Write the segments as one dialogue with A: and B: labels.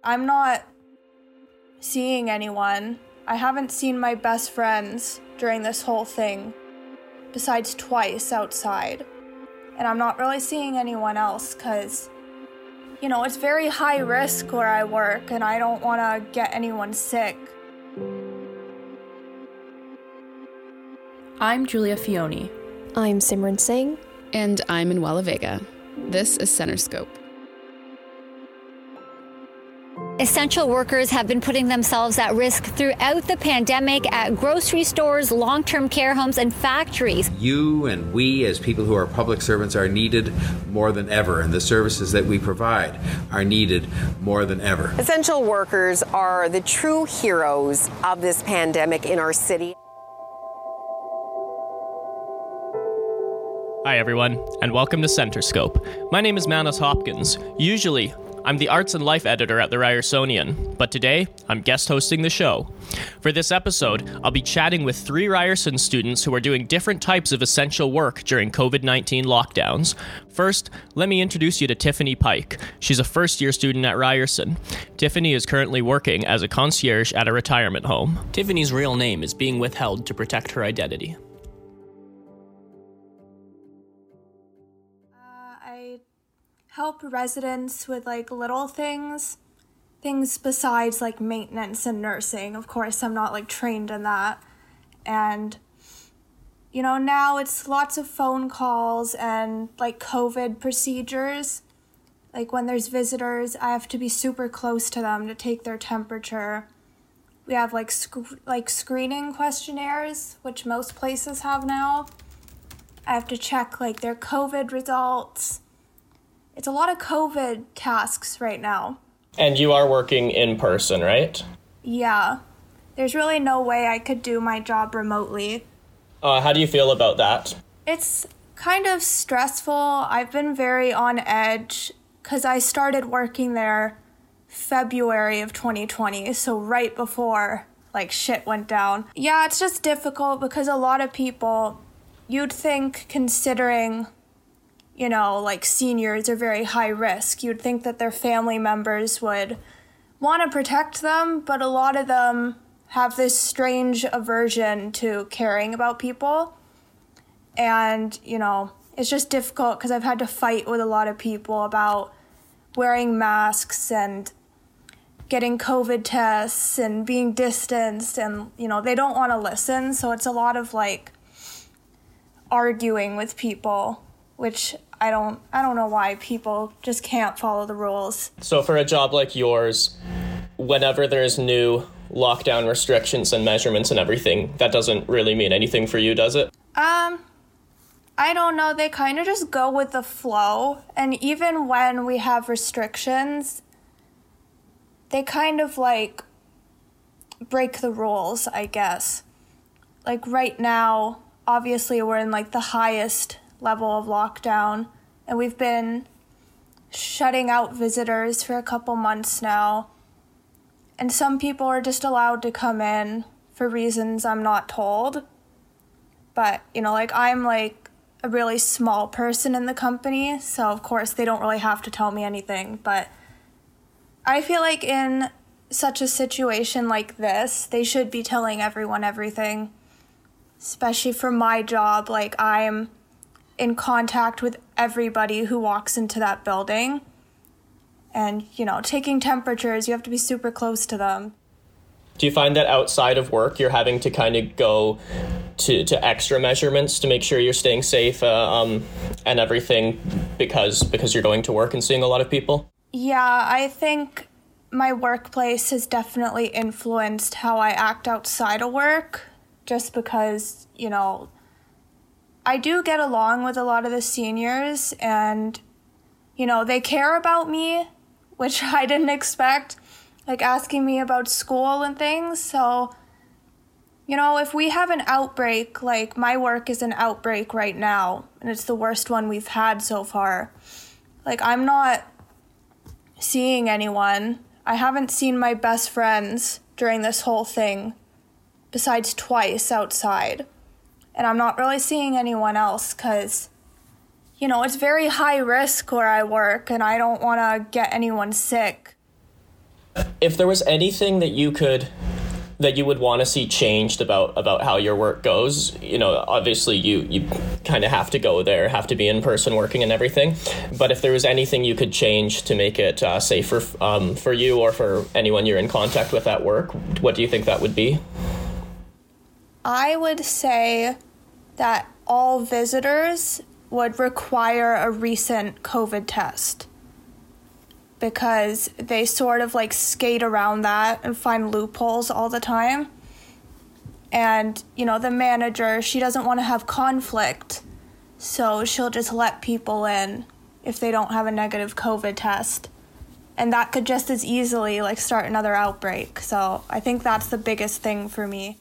A: I'm not seeing anyone. I haven't seen my best friends during this whole thing, besides twice outside. And I'm not really seeing anyone else because, it's very high risk where I work and I don't want to get anyone sick.
B: I'm Julia Fioni.
C: I'm Simran Singh.
D: And I'm Manuela Vega. This is Centerscope.
E: Essential workers have been putting themselves at risk throughout the pandemic at grocery stores, long-term care homes, and factories.
F: You and we, as people who are public servants, are needed more than ever, and the services that we provide are needed more than ever.
G: Essential workers are the true heroes of this pandemic in our city.
H: Hi everyone, and welcome to Centerscope. My name is Manas Hopkins. Usually, I'm the Arts and Life editor at the Ryersonian, but today, I'm guest hosting the show. For this episode, I'll be chatting with 3 Ryerson students who are doing different types of essential work during COVID-19 lockdowns. First, let me introduce you to Tiffany Pike. She's a first-year student at Ryerson. Tiffany is currently working as a concierge at a retirement home. Tiffany's real name is being withheld to protect her identity.
A: Help residents with little things besides maintenance and nursing. Of course, I'm not trained in that. And now it's lots of phone calls and COVID procedures. When there's visitors, I have to be super close to them to take their temperature. We have screening questionnaires, which most places have now. I have to check their COVID results. It's a lot of COVID tasks right now.
H: And you are working in person, right?
A: Yeah. There's really no way I could do my job remotely.
H: How do you feel about that?
A: It's kind of stressful. I've been very on edge because I started working there February of 2020, so right before shit went down. Yeah, it's just difficult because a lot of people, you'd think considering seniors are very high risk. You'd think that their family members would want to protect them, but a lot of them have this strange aversion to caring about people. And, it's just difficult because I've had to fight with a lot of people about wearing masks and getting COVID tests and being distanced, and, they don't want to listen. So it's a lot of arguing with people, which I don't know why people just can't follow the rules.
H: So for a job like yours, whenever there's new lockdown restrictions and measurements and everything, that doesn't really mean anything for you, does it?
A: I don't know. They kind of just go with the flow. And even when we have restrictions, they kind of break the rules, I guess. Right now, obviously we're in the highest level of lockdown, and we've been shutting out visitors for a couple months now, and some people are just allowed to come in for reasons I'm not told. But I'm a really small person in the company, so of course they don't really have to tell me anything. But I feel in such a situation like this, they should be telling everyone everything, especially for my job. I'm in contact with everybody who walks into that building. And, taking temperatures, you have to be super close to them.
H: Do you find that outside of work, you're having to kind of go to extra measurements to make sure you're staying safe and everything because you're going to work and seeing a lot of people?
A: Yeah, I think my workplace has definitely influenced how I act outside of work, just because, I do get along with a lot of the seniors, and, they care about me, which I didn't expect, asking me about school and things. So, if we have an outbreak, my work is an outbreak right now, and it's the worst one we've had so far. I'm not seeing anyone. I haven't seen my best friends during this whole thing, besides twice outside. And I'm not really seeing anyone else because, it's very high risk where I work and I don't want to get anyone sick.
H: If there was anything that you would want to see changed about how your work goes, obviously you kind of have to go there, have to be in person working and everything. But if there was anything you could change to make it safer for you or for anyone you're in contact with at work, what do you think that would be?
A: I would say that all visitors would require a recent COVID test, because they sort of skate around that and find loopholes all the time. And, the manager, she doesn't want to have conflict, so she'll just let people in if they don't have a negative COVID test. And that could just as easily start another outbreak. So I think that's the biggest thing for me.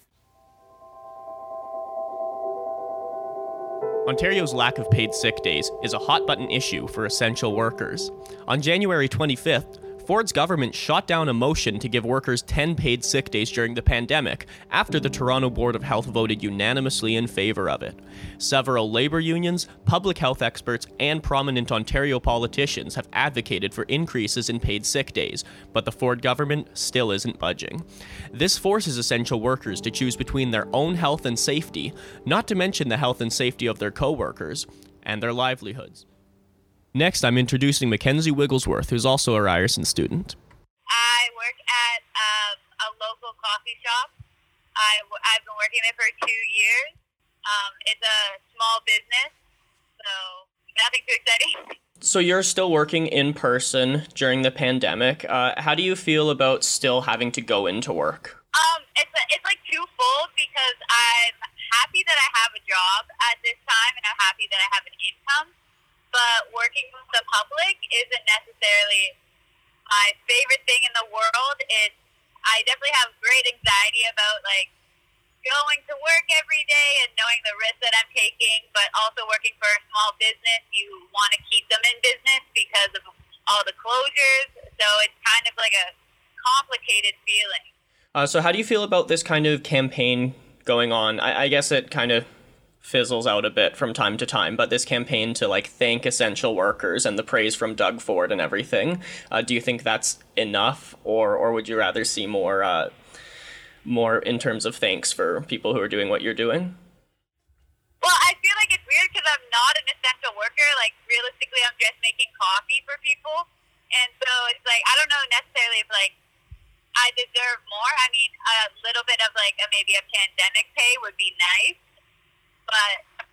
H: Ontario's lack of paid sick days is a hot-button issue for essential workers. On January 25th, Ford's government shot down a motion to give workers 10 paid sick days during the pandemic after the Toronto Board of Health voted unanimously in favor of it. Several labour unions, public health experts, and prominent Ontario politicians have advocated for increases in paid sick days, but the Ford government still isn't budging. This forces essential workers to choose between their own health and safety, not to mention the health and safety of their co-workers, and their livelihoods. Next, I'm introducing Mackenzie Wigglesworth, who's also a Ryerson student.
B: I work at a local coffee shop. I've been working there for 2 years. It's a small business, so nothing too exciting.
H: So you're still working in person during the pandemic. How do you feel about still having to go into work?
B: It's twofold, because I'm happy that I have a job at this time, and I'm happy that I have an income. But working with the public isn't necessarily my favorite thing in the world. I definitely have great anxiety about going to work every day and knowing the risk that I'm taking. But also working for a small business, you want to keep them in business because of all the closures. So it's kind of a complicated feeling.
H: So how do you feel about this kind of campaign going on? I guess it kind of fizzles out a bit from time to time, but this campaign to thank essential workers and the praise from Doug Ford and everything, do you think that's enough, or would you rather see more in terms of thanks for people who are doing what you're doing?
B: Well, I feel it's weird because I'm not an essential worker. Realistically, I'm just making coffee for people, and so it's I don't know necessarily if I deserve more. I mean, a little bit of maybe a pandemic pay would be nice. But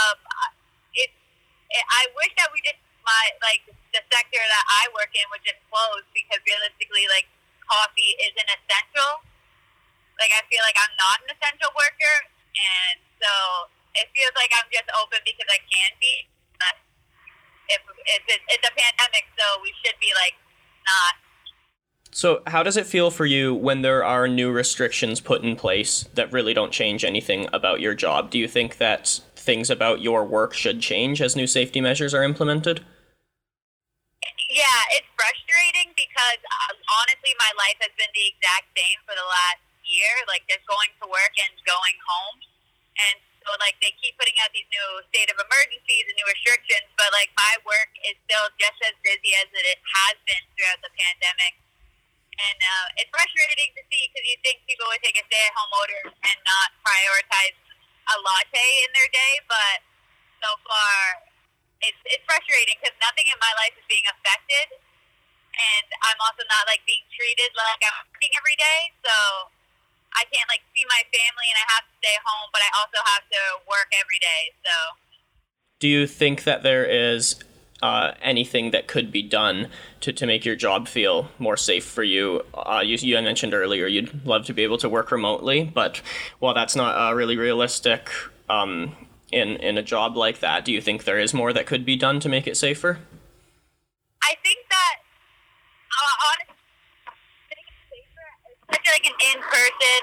B: I wish that we just the sector that I work in would just close, because realistically, coffee isn't essential. I feel I'm not an essential worker, and so it feels I'm just open because I can be. But it's a pandemic, so we should be not.
H: So how does it feel for you when there are new restrictions put in place that really don't change anything about your job? Do you think that things about your work should change as new safety measures are implemented?
B: Yeah, it's frustrating because honestly, my life has been the exact same for the last year, just going to work and going home. And so they keep putting out these new state of emergencies and new restrictions, but my work is still just as busy as it has been throughout the pandemic. And it's frustrating to see, because you think people would take a stay-at-home order and not prioritize a latte in their day, but so far it's frustrating because nothing in my life is being affected, and I'm also not being treated like I'm working every day, so I can't see my family, and I have to stay home, but I also have to work every day. So
H: do you think that there is anything that could be done to make your job feel more safe for you? You mentioned earlier you'd love to be able to work remotely, but while that's not really realistic in a job like that, do you think there is more that could be done to make it safer?
B: I think that honestly, making it safer, especially an in-person,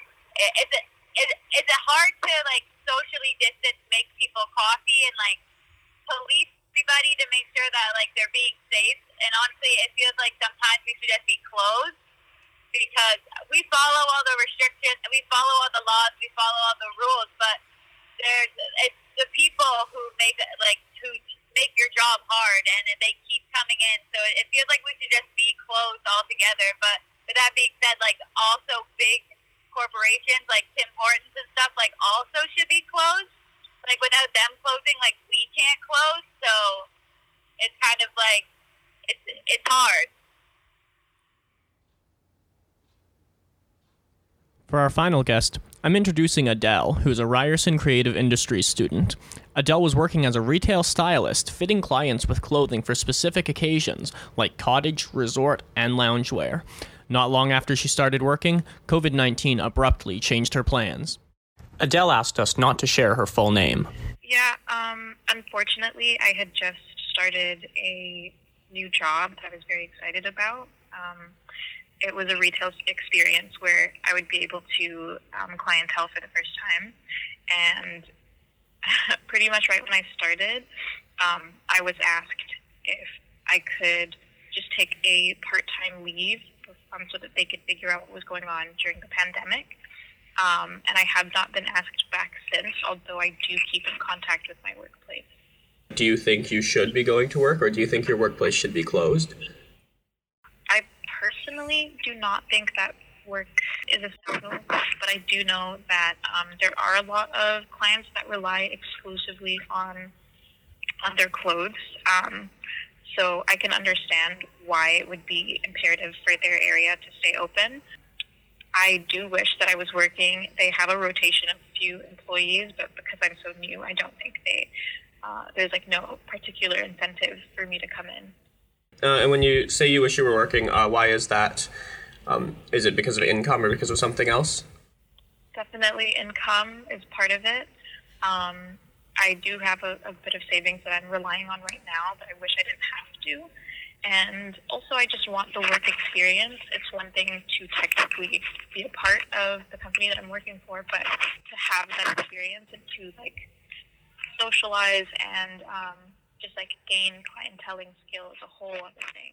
B: it's hard to socially distance, make people coffee, and police everybody to make sure that they're being safe. And honestly, it feels sometimes we should just be closed, because we follow all the restrictions, we follow all the laws, we follow all the rules, but it's the people who make who make your job hard, and they keep coming in. So it feels we should just be closed altogether. But with that being said, like, also big corporations like Tim Hortons and stuff, like, also should be closed. Like, without them closing, like, we can't close. So it's kind of like, it's hard.
H: For our final guest, I'm introducing Adele, who's a Ryerson Creative Industries student. Adele was working as a retail stylist, fitting clients with clothing for specific occasions, like cottage, resort, and loungewear. Not long after she started working, COVID-19 abruptly changed her plans. Adele asked us not to share her full name.
I: Yeah, unfortunately, I had just started a new job that I was very excited about. It was a retail experience where I would be able to clientele for the first time. And pretty much right when I started, I was asked if I could just take a part-time leave so that they could figure out what was going on during the pandemic. And I have not been asked back since, although I do keep in contact with my workplace.
H: Do you think you should be going to work, or do you think your workplace should be closed?
I: I personally do not think that work is essential, but I do know that there are a lot of clients that rely exclusively on their clothes. So I can understand why it would be imperative for their area to stay open. I do wish that I was working. They have a rotation of few employees, but because I'm so new, I don't think there's like no particular incentive for me to come in.
H: And when you say you wish you were working, why is that? Is it because of income or because of something else?
I: Definitely income is part of it. I do have a bit of savings that I'm relying on right now, but I wish I didn't have to. And also, I just want the work experience. It's one thing to technically be a part of the company that I'm working for, but to have that experience and to like socialize and just like gain clienteling skill is a whole other thing.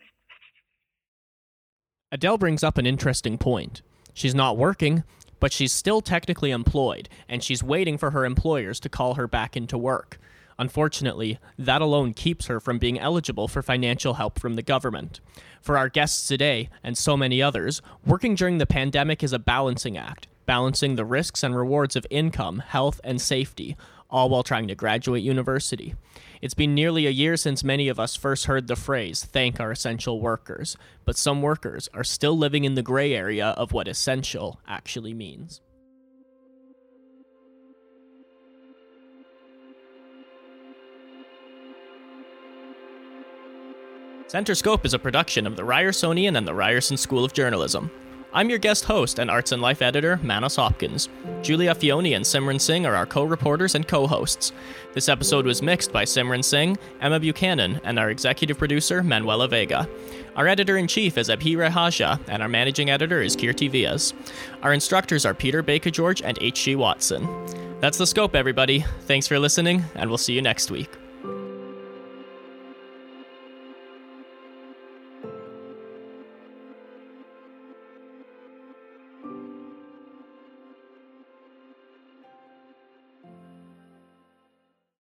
I: Adele brings up an interesting point. She's not working, but she's still technically employed, and she's waiting for her employers to call her back into work. Unfortunately, that alone keeps her from being eligible for financial help from the government. For our guests today, and so many others, working during the pandemic is a balancing act, balancing the risks and rewards of income, health, and safety, all while trying to graduate university. It's been nearly a year since many of us first heard the phrase, "thank our essential workers," but some workers are still living in the gray area of what essential actually means. Center Scope is a production of the Ryersonian and the Ryerson School of Journalism. I'm your guest host and Arts and Life editor, Manos Hopkins. Julia Fioni and Simran Singh are our co-reporters and co-hosts. This episode was mixed by Simran Singh, Emma Buchanan, and our executive producer, Manuela Vega. Our editor-in-chief is Abhi Rehaja, and our managing editor is Kirti Vias. Our instructors are Peter Baker-George and H.G. Watson. That's The Scope, everybody. Thanks for listening, and we'll see you next week.